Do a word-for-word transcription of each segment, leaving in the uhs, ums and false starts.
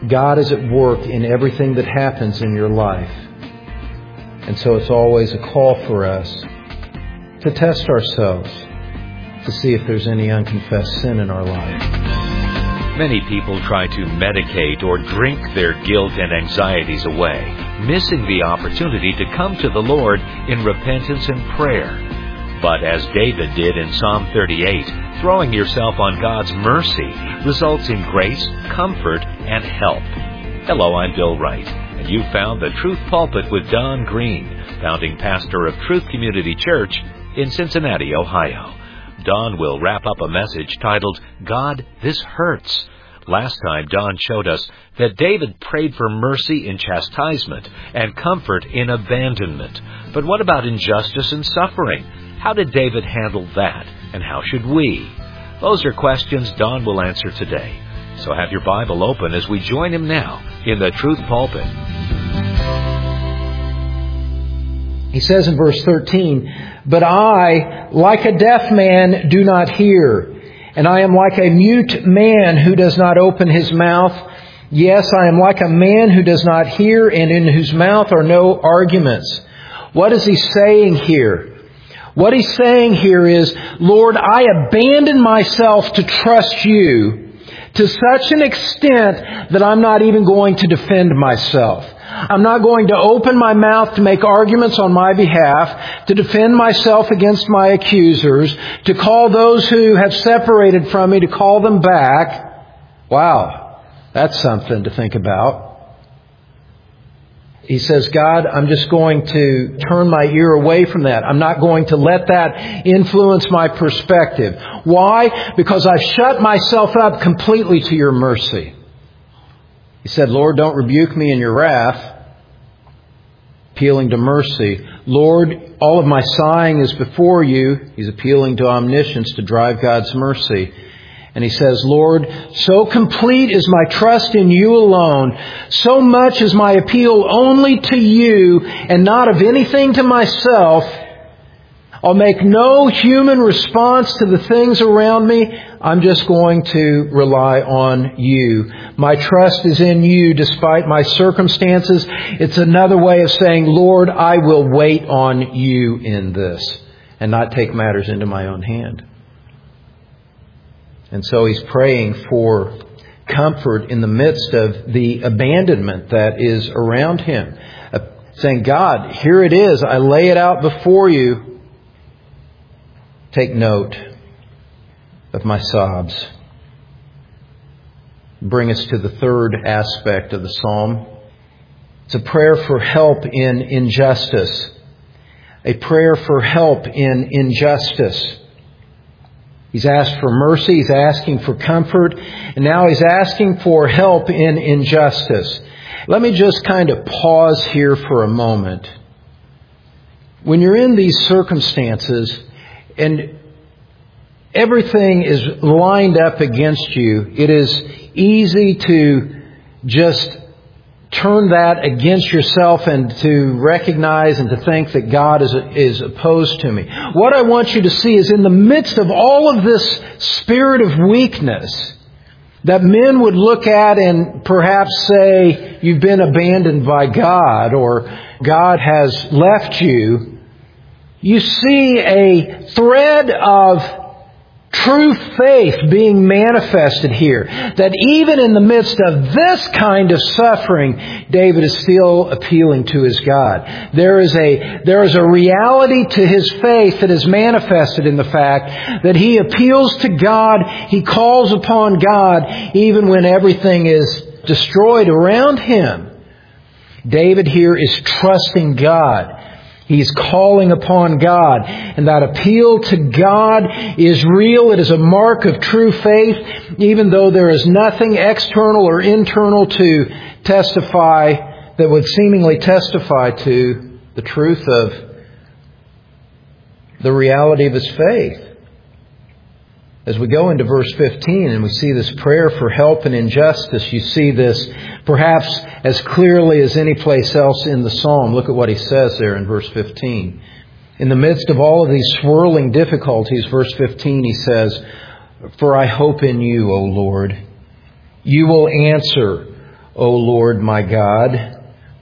God is at work in everything that happens in your life. And so it's always a call for us to test ourselves, to see if there's any unconfessed sin in our life. Many people try to medicate or drink their guilt and anxieties away, missing the opportunity to come to the Lord in repentance and prayer. But as David did in Psalm thirty-eight, throwing yourself on God's mercy results in grace, comfort, and help. Hello, I'm Bill Wright, and you found the Truth Pulpit with Don Green, founding pastor of Truth Community Church in Cincinnati, Ohio. Don will wrap up a message titled, God, This Hurts. Last time, Don showed us that David prayed for mercy in chastisement and comfort in abandonment. But what about injustice and suffering? How did David handle that, and how should we? Those are questions Don will answer today. So have your Bible open as we join him now in the Truth Pulpit. He says in verse thirteen, But I, like a deaf man, do not hear, and I am like a mute man who does not open his mouth. Yes, I am like a man who does not hear, and in whose mouth are no arguments. What is he saying here? What he's saying here is, Lord, I abandon myself to trust you to such an extent that I'm not even going to defend myself. I'm not going to open my mouth to make arguments on my behalf, to defend myself against my accusers, to call those who have separated from me, to call them back. Wow, that's something to think about. He says, God, I'm just going to turn my ear away from that. I'm not going to let that influence my perspective. Why? Because I've shut myself up completely to your mercy. He said, Lord, don't rebuke me in your wrath. Appealing to mercy. Lord, all of my sighing is before you. He's appealing to omniscience to drive God's mercy. And he says, Lord, so complete is my trust in you alone, so much is my appeal only to you and not of anything to myself. I'll make no human response to the things around me. I'm just going to rely on you. My trust is in you despite my circumstances. It's another way of saying, Lord, I will wait on you in this and not take matters into my own hand. And so he's praying for comfort in the midst of the abandonment that is around him. Uh, saying, God, here it is. I lay it out before you. Take note of my sobs. Bring us to the third aspect of the psalm. It's a prayer for help in injustice. A prayer for help in injustice. He's asked for mercy, he's asking for comfort, and now he's asking for help in injustice. Let me just kind of pause here for a moment. When you're in these circumstances and everything is lined up against you, it is easy to just turn that against yourself and to recognize and to think that God is, is opposed to me. What I want you to see is in the midst of all of this spirit of weakness that men would look at and perhaps say, you've been abandoned by God or God has left you, you see a thread of true faith being manifested here. That even in the midst of this kind of suffering, David is still appealing to his God. There is a, there is a reality to his faith that is manifested in the fact that he appeals to God, he calls upon God, even when everything is destroyed around him. David here is trusting God. He's calling upon God. And that appeal to God is real. It is a mark of true faith, even though there is nothing external or internal to testify that would seemingly testify to the truth of the reality of his faith. As we go into verse fifteen and we see this prayer for help in injustice, you see this perhaps as clearly as any place else in the psalm. Look at what he says there in verse fifteen. In the midst of all of these swirling difficulties, verse fifteen, he says, For I hope in you, O Lord. You will answer, O Lord my God.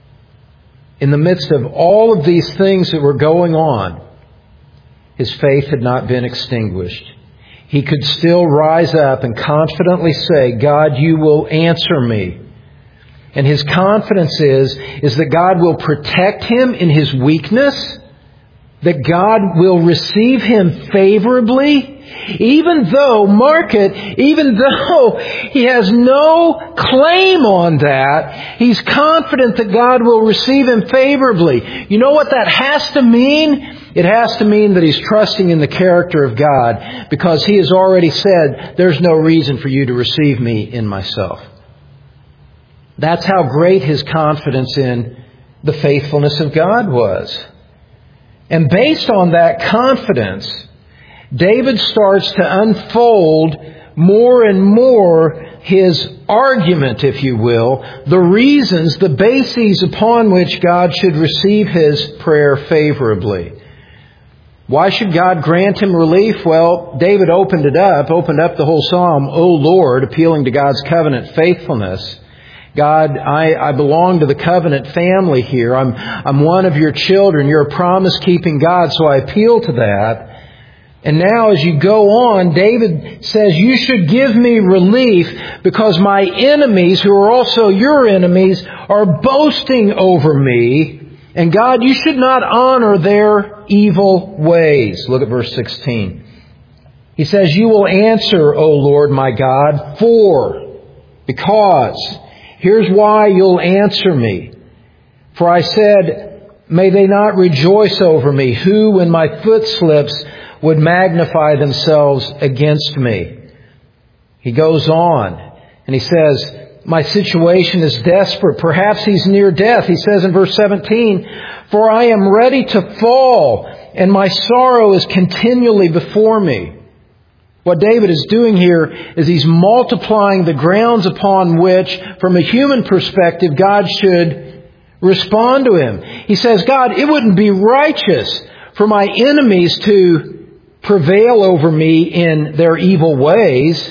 In the midst of all of these things that were going on, his faith had not been extinguished. He could still rise up and confidently say, God, you will answer me. And his confidence is, is that God will protect him in his weakness, that God will receive him favorably, even though, mark it, even though he has no claim on that, he's confident that God will receive him favorably. You know what that has to mean? It has to mean that he's trusting in the character of God, because he has already said, there's no reason for you to receive me in myself. That's how great his confidence in the faithfulness of God was. And based on that confidence, David starts to unfold more and more his argument, if you will, the reasons, the bases upon which God should receive his prayer favorably. Why should God grant him relief? Well, David opened it up, opened up the whole psalm, O Lord, appealing to God's covenant faithfulness. God, I, I belong to the covenant family here. I'm, I'm one of your children. You're a promise-keeping God, so I appeal to that. And now as you go on, David says, you should give me relief because my enemies, who are also your enemies, are boasting over me. And God, you should not honor their evil ways. Look at verse sixteen. He says, you will answer, O Lord my God, for, because. Here's why you'll answer me. For I said, may they not rejoice over me, who, when my foot slips, would magnify themselves against me. He goes on and he says, my situation is desperate. Perhaps he's near death. He says in verse seventeen, for I am ready to fall and my sorrow is continually before me. What David is doing here is he's multiplying the grounds upon which, from a human perspective, God should respond to him. He says, God, it wouldn't be righteous for my enemies to prevail over me in their evil ways.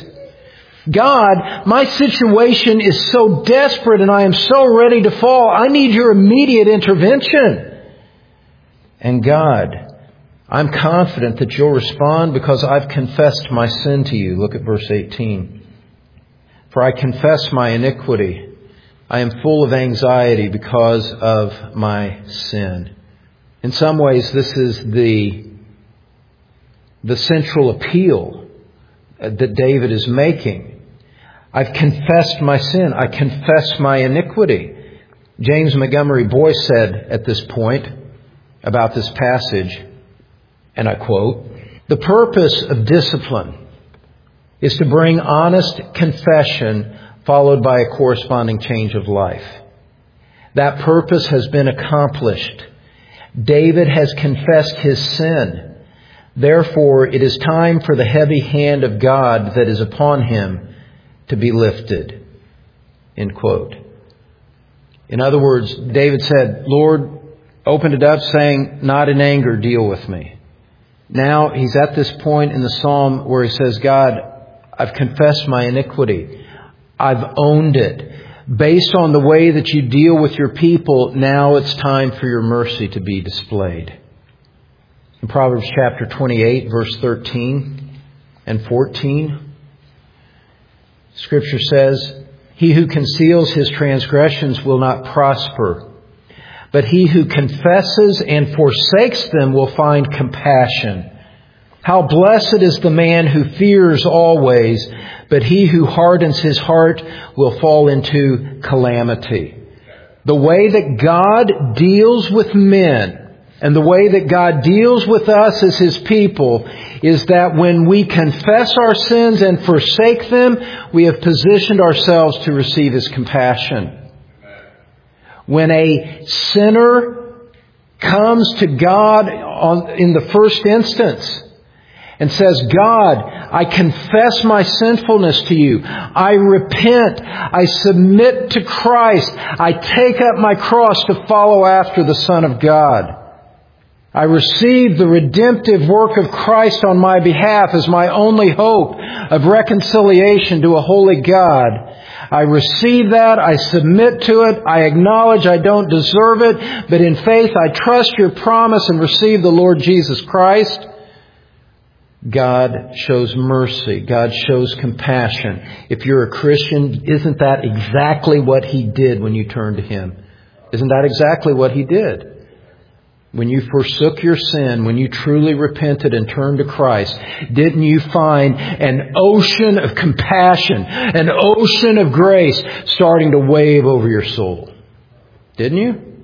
God, my situation is so desperate and I am so ready to fall. I need your immediate intervention. And God, I'm confident that you'll respond because I've confessed my sin to you. Look at verse eighteen. For I confess my iniquity. I am full of anxiety because of my sin. In some ways, this is the, the central appeal that David is making. I've confessed my sin. I confess my iniquity. James Montgomery Boyce said at this point about this passage, and I quote, the purpose of discipline is to bring honest confession followed by a corresponding change of life. That purpose has been accomplished. David has confessed his sin. Therefore, it is time for the heavy hand of God that is upon him to be lifted. End quote. In other words, David said, Lord, opened it up saying, not in anger, deal with me. Now he's at this point in the psalm where he says, God, I've confessed my iniquity. I've owned it. Based on the way that you deal with your people, now it's time for your mercy to be displayed. In Proverbs chapter twenty-eight, verse thirteen and fourteen, Scripture says, he who conceals his transgressions will not prosper, but he who confesses and forsakes them will find compassion. How blessed is the man who fears always, but he who hardens his heart will fall into calamity. The way that God deals with men and the way that God deals with us as his people is that when we confess our sins and forsake them, we have positioned ourselves to receive his compassion. When a sinner comes to God on, in the first instance and says, God, I confess my sinfulness to you. I repent. I submit to Christ. I take up my cross to follow after the Son of God. I receive the redemptive work of Christ on my behalf as my only hope of reconciliation to a holy God. I receive that. I submit to it. I acknowledge I don't deserve it. But in faith, I trust your promise and receive the Lord Jesus Christ. God shows mercy. God shows compassion. If you're a Christian, isn't that exactly what He did when you turned to Him? Isn't that exactly what He did? When you forsook your sin, when you truly repented and turned to Christ, didn't you find an ocean of compassion, an ocean of grace starting to wave over your soul? Didn't you?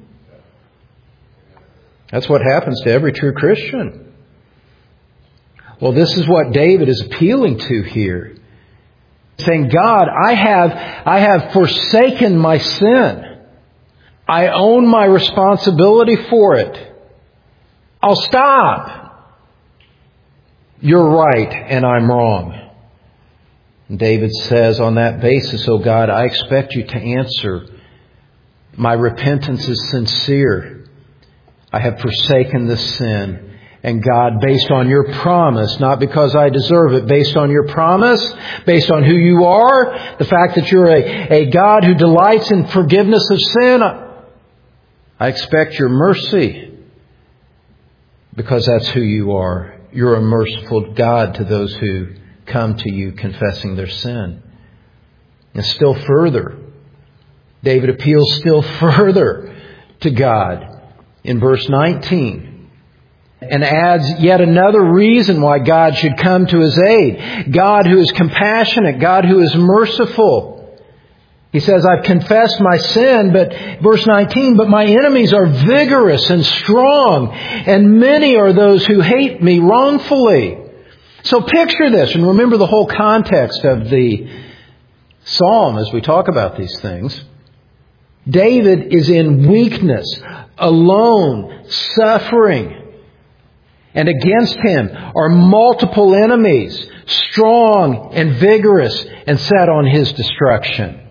That's what happens to every true Christian. Well, this is what David is appealing to here. Saying, God, I have, I have forsaken my sin. I own my responsibility for it. I'll stop. You're right and I'm wrong. And David says, on that basis, oh God, I expect you to answer. My repentance is sincere. I have forsaken this sin. And God, based on your promise, not because I deserve it, based on your promise, based on who you are, the fact that you're a, a God who delights in forgiveness of sin, I expect your mercy because that's who you are. You're a merciful God to those who come to you confessing their sin. And still further, David appeals still further to God in verse nineteen. And adds yet another reason why God should come to his aid. God who is compassionate. God who is merciful. He says, I've confessed my sin, but verse nineteen, but my enemies are vigorous and strong, and many are those who hate me wrongfully. So picture this, and remember the whole context of the psalm as we talk about these things. David is in weakness, alone, suffering. And against him are multiple enemies, strong and vigorous and set on his destruction.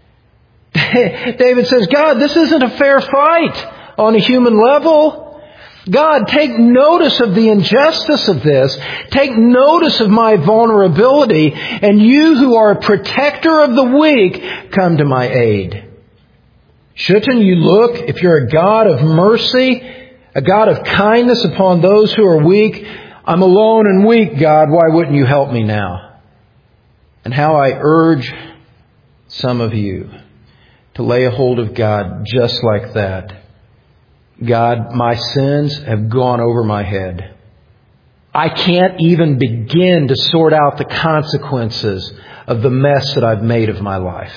David says, God, this isn't a fair fight on a human level. God, take notice of the injustice of this. Take notice of my vulnerability. And you who are a protector of the weak, come to my aid. Shouldn't you look, if you're a God of mercy, a God of kindness upon those who are weak? I'm alone and weak, God. Why wouldn't you help me now? And how I urge some of you to lay a hold of God just like that. God, my sins have gone over my head. I can't even begin to sort out the consequences of the mess that I've made of my life.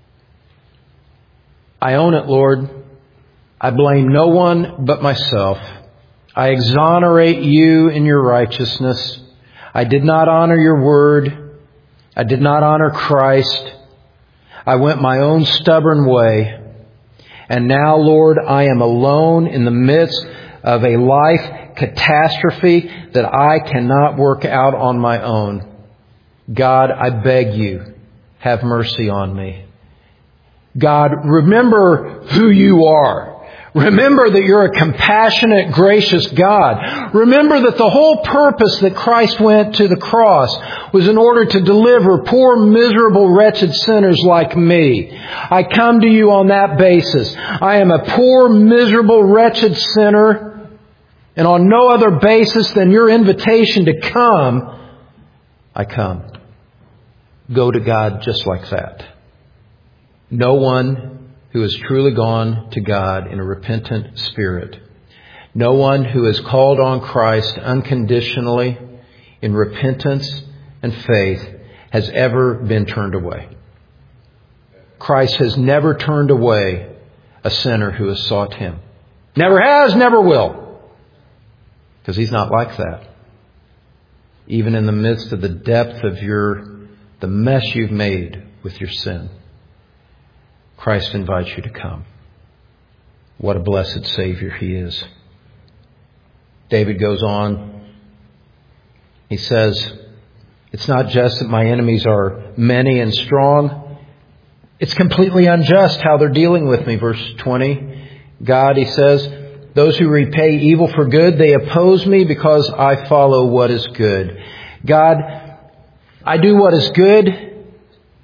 I own it, Lord. I blame no one but myself. I exonerate you in your righteousness. I did not honor your word. I did not honor Christ. I went my own stubborn way. And now, Lord, I am alone in the midst of a life catastrophe that I cannot work out on my own. God, I beg you, have mercy on me. God, remember who you are. Remember that you're a compassionate, gracious God. Remember that the whole purpose that Christ went to the cross was in order to deliver poor, miserable, wretched sinners like me. I come to you on that basis. I am a poor, miserable, wretched sinner, and on no other basis than your invitation to come, I come. Go to God just like that. No one who has truly gone to God in a repentant spirit. No one who has called on Christ unconditionally in repentance and faith has ever been turned away. Christ has never turned away a sinner who has sought Him. Never has, never will. Because He's not like that. Even in the midst of the depth of your, the mess you've made with your sin, Christ invites you to come. What a blessed Savior He is. David goes on. He says, it's not just that my enemies are many and strong. It's completely unjust how they're dealing with me. Verse twenty. God, he says, those who repay evil for good, they oppose me because I follow what is good. God, I do what is good.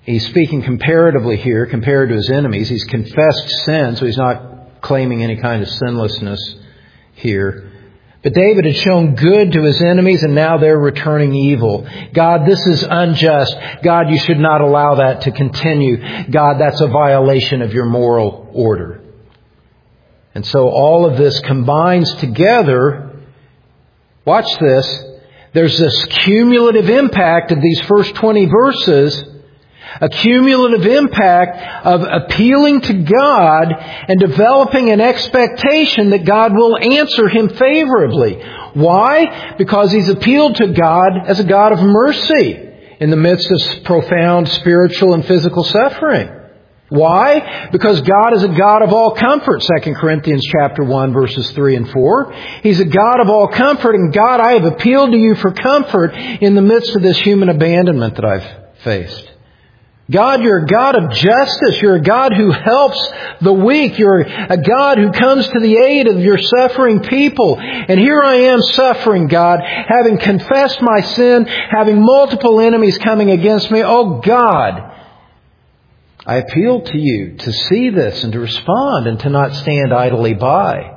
He's speaking comparatively here, compared to his enemies. He's confessed sin, so he's not claiming any kind of sinlessness here. But David had shown good to his enemies, and now they're returning evil. God, this is unjust. God, you should not allow that to continue. God, that's a violation of your moral order. And so all of this combines together. Watch this. There's this cumulative impact of these first twenty verses. A cumulative impact of appealing to God and developing an expectation that God will answer him favorably. Why? Because he's appealed to God as a God of mercy in the midst of profound spiritual and physical suffering. Why? Because God is a God of all comfort, Second Corinthians chapter one, verses three and four. He's a God of all comfort, and God, I have appealed to you for comfort in the midst of this human abandonment that I've faced. God, you're a God of justice. You're a God who helps the weak. You're a God who comes to the aid of your suffering people. And here I am suffering, God, having confessed my sin, having multiple enemies coming against me. Oh, God, I appeal to you to see this and to respond and to not stand idly by.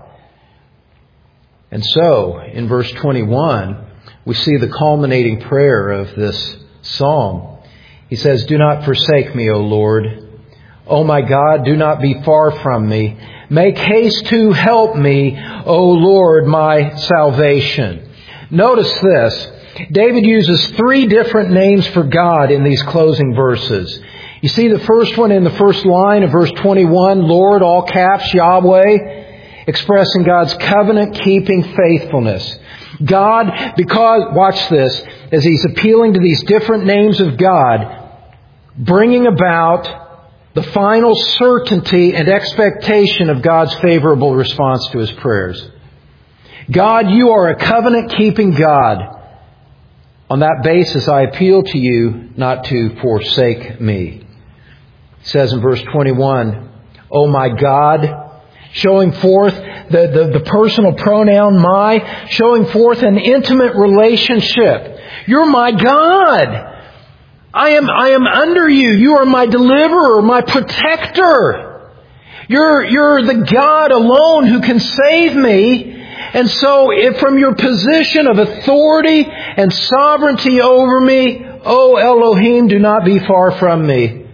And so, in verse twenty-one, we see the culminating prayer of this psalm. He says, do not forsake me, O Lord. O my God, do not be far from me. Make haste to help me, O Lord, my salvation. Notice this. David uses three different names for God in these closing verses. You see the first one in the first line of verse twenty-one, Lord, all caps, Yahweh, expressing God's covenant-keeping faithfulness. God, because, watch this, as he's appealing to these different names of God, bringing about the final certainty and expectation of God's favorable response to his prayers. God, you are a covenant-keeping God. On that basis, I appeal to you not to forsake me. It says in verse twenty-one, O my God, showing forth the, the, the personal pronoun my, showing forth an intimate relationship. You're my God. I am, I am under you. You are my deliverer, my protector. You're, you're the God alone who can save me. And so if from your position of authority and sovereignty over me, O Elohim, do not be far from me.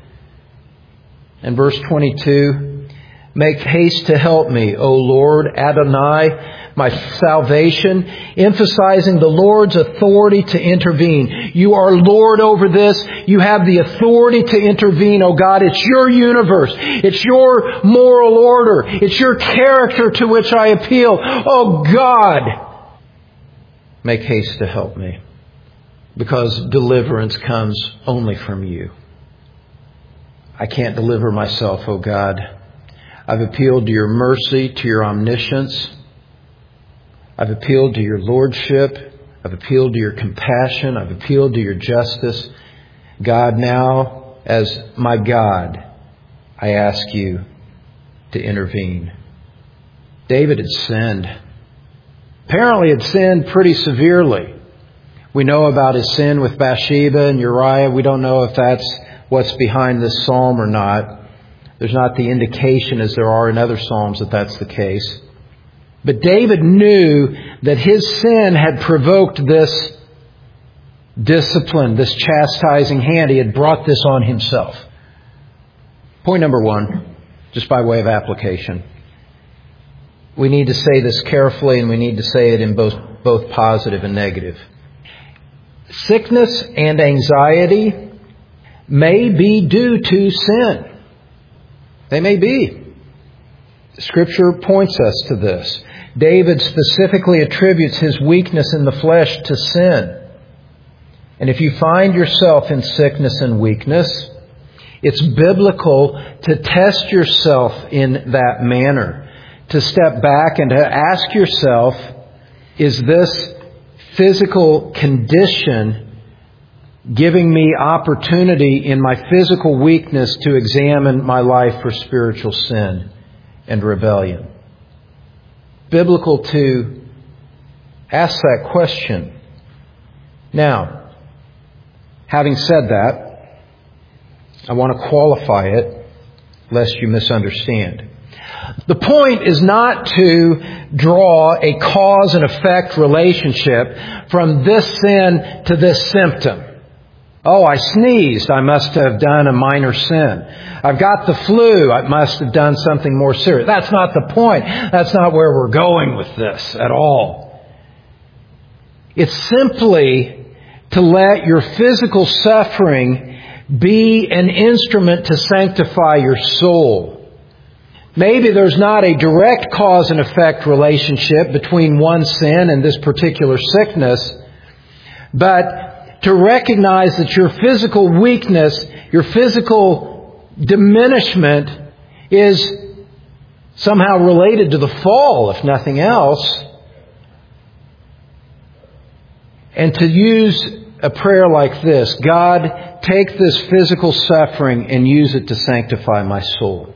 And verse twenty-two, make haste to help me, O Lord, Adonai, my salvation, emphasizing the Lord's authority to intervene. You are Lord over this. You have the authority to intervene, O God. It's your universe. It's your moral order. It's your character to which I appeal. Oh God, make haste to help me, because deliverance comes only from you. I can't deliver myself, O God. I've appealed to your mercy, to your omniscience. I've appealed to your lordship. I've appealed to your compassion. I've appealed to your justice. God, now, as my God, I ask you to intervene. David had sinned. Apparently had sinned pretty severely. We know about his sin with Bathsheba and Uriah. We don't know if that's what's behind this psalm or not. There's not the indication, as there are in other psalms, that that's the case. But David knew that his sin had provoked this discipline, this chastising hand. He had brought this on himself. Point number one, just by way of application. We need to say this carefully, and we need to say it in both, both positive and negative. Sickness and anxiety may be due to sin. They may be. Scripture points us to this. David specifically attributes his weakness in the flesh to sin. And if you find yourself in sickness and weakness, it's biblical to test yourself in that manner. To step back and to ask yourself, is this physical condition giving me opportunity in my physical weakness to examine my life for spiritual sin and rebellion? Biblical to ask that question. Now, having said that, I want to qualify it, lest you misunderstand. The point is not to draw a cause and effect relationship from this sin to this symptom. Oh, I sneezed. I must have done a minor sin. I've got the flu. I must have done something more serious. That's not the point. That's not where we're going with this at all. It's simply to let your physical suffering be an instrument to sanctify your soul. Maybe there's not a direct cause and effect relationship between one sin and this particular sickness, but to recognize that your physical weakness, your physical diminishment is somehow related to the fall, if nothing else. And to use a prayer like this, God, take this physical suffering and use it to sanctify my soul.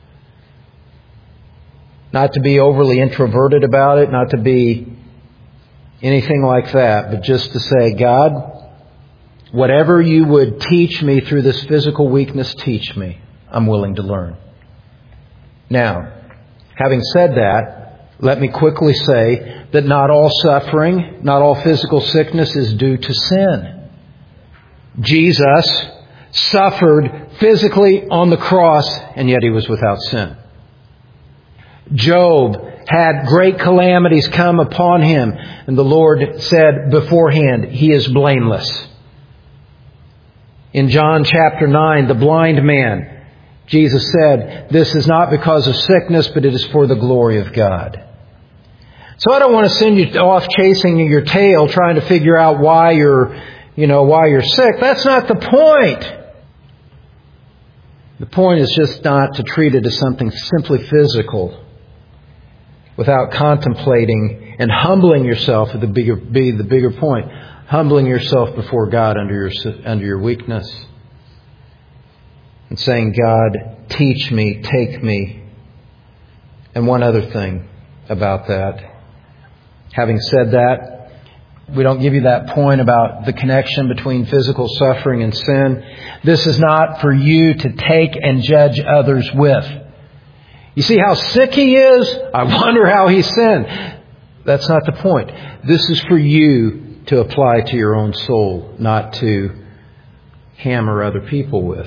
Not to be overly introverted about it, not to be anything like that, but just to say, God, whatever you would teach me through this physical weakness, teach me. I'm willing to learn. Now, having said that, let me quickly say that not all suffering, not all physical sickness is due to sin. Jesus suffered physically on the cross, and yet He was without sin. Job had great calamities come upon him, and the Lord said beforehand, he is blameless. In John chapter nine, the blind man, Jesus said, this is not because of sickness, but it is for the glory of God. So I don't want to send you off chasing your tail, trying to figure out why you're, you know, why you're sick. That's not the point. The point is just not to treat it as something simply physical, without contemplating and humbling yourself at the bigger, be the bigger point. Humbling yourself before God under your, under your weakness. And saying, God, teach me, take me. And one other thing about that. Having said that, we don't give you that point about the connection between physical suffering and sin. This is not for you to take and judge others with. You see how sick he is? I wonder how he sinned. That's not the point. This is for you to apply to your own soul, not to hammer other people with.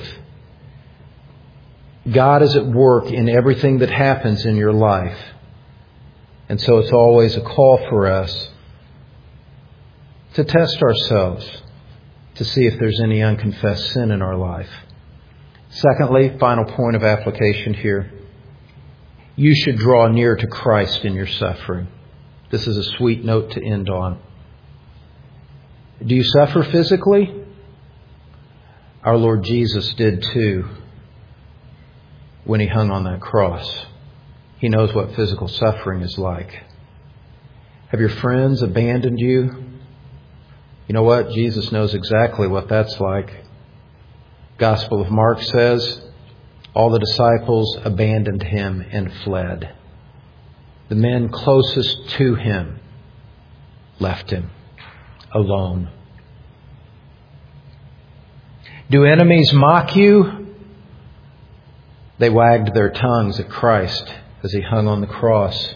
God is at work in everything that happens in your life. And so it's always a call for us to test ourselves, to see if there's any unconfessed sin in our life. Secondly, final point of application here. You should draw near to Christ in your suffering. This is a sweet note to end on. Do you suffer physically? Our Lord Jesus did too when He hung on that cross. He knows what physical suffering is like. Have your friends abandoned you? You know what? Jesus knows exactly what that's like. Gospel of Mark says, all the disciples abandoned Him and fled. The men closest to Him left Him alone. Do enemies mock you? They wagged their tongues at Christ as He hung on the cross.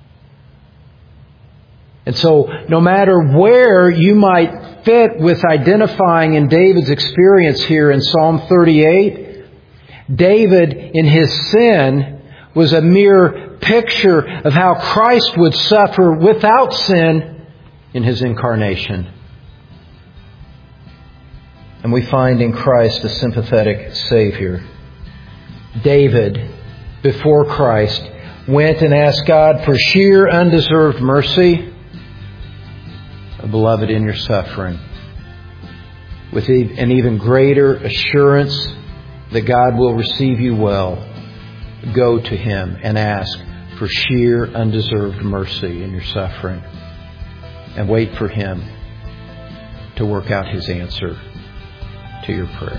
And so, no matter where you might fit with identifying in David's experience here in Psalm thirty-eight, David, in his sin, was a mere picture of how Christ would suffer without sin in His incarnation. And we find in Christ a sympathetic Savior. David, before Christ, went and asked God for sheer undeserved mercy. Beloved, in your suffering, with an even greater assurance that God will receive you well, go to Him and ask for sheer undeserved mercy in your suffering, and wait for Him to work out His answer to your prayer.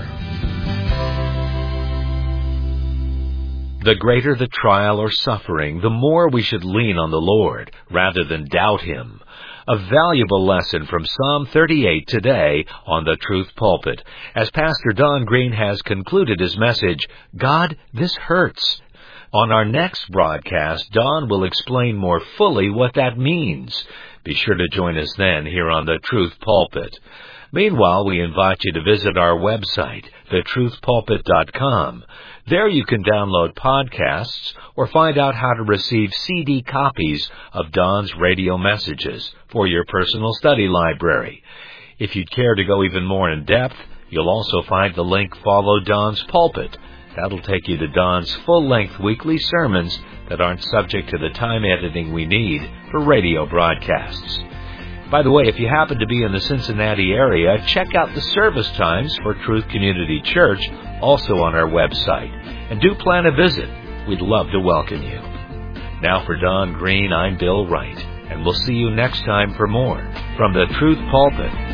The greater the trial or suffering, the more we should lean on the Lord rather than doubt Him. A valuable lesson from Psalm thirty-eight today on the Truth Pulpit, as Pastor Don Green has concluded his message, God, This Hurts. On our next broadcast, Don will explain more fully what that means. Be sure to join us then here on the Truth Pulpit. Meanwhile, we invite you to visit our website, the truth pulpit dot com. There you can download podcasts or find out how to receive C D copies of Don's radio messages for your personal study library. If you'd care to go even more in depth, you'll also find the link Follow Don's Pulpit. That'll take you to Don's full-length weekly sermons that aren't subject to the time editing we need for radio broadcasts. By the way, if you happen to be in the Cincinnati area, check out the service times for Truth Community Church, also on our website. And do plan a visit. We'd love to welcome you. Now for Don Green, I'm Bill Wright, and we'll see you next time for more from the Truth Pulpit.